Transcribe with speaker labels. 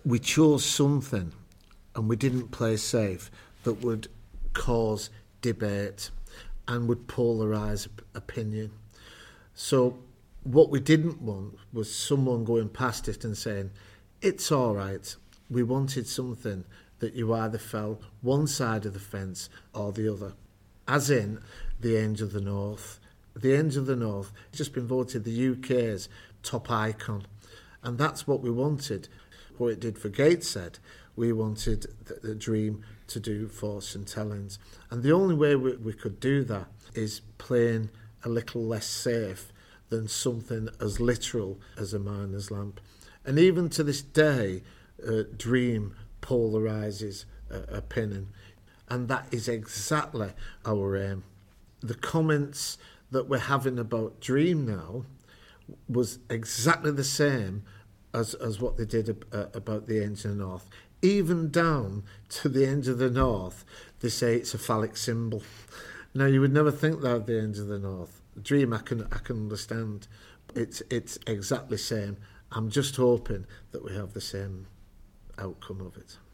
Speaker 1: we chose something and we didn't play safe that would cause debate and would polarise opinion. So what we didn't want was someone going past it and saying, it's all right. We wanted something that you either fell one side of the fence or the other. As in The Angel of the North. The Angel of the North has just been voted the UK's top icon. And that's what we wanted. What it did for Gateshead, we wanted the Dream to do for St Helens. And the only way we could do that is playing a little less safe than something as literal as a miner's lamp. And even to this day, Dream polarises opinion. And that is exactly our aim. The comments that we're having about Dream now was exactly the same as what they did about the Angel of the North. Even down to the Angel of the North, they say it's a phallic symbol. Now, you would never think that of the Angel of the North. Dream, I can understand. It's exactly the same. I'm just hoping that we have the same outcome of it.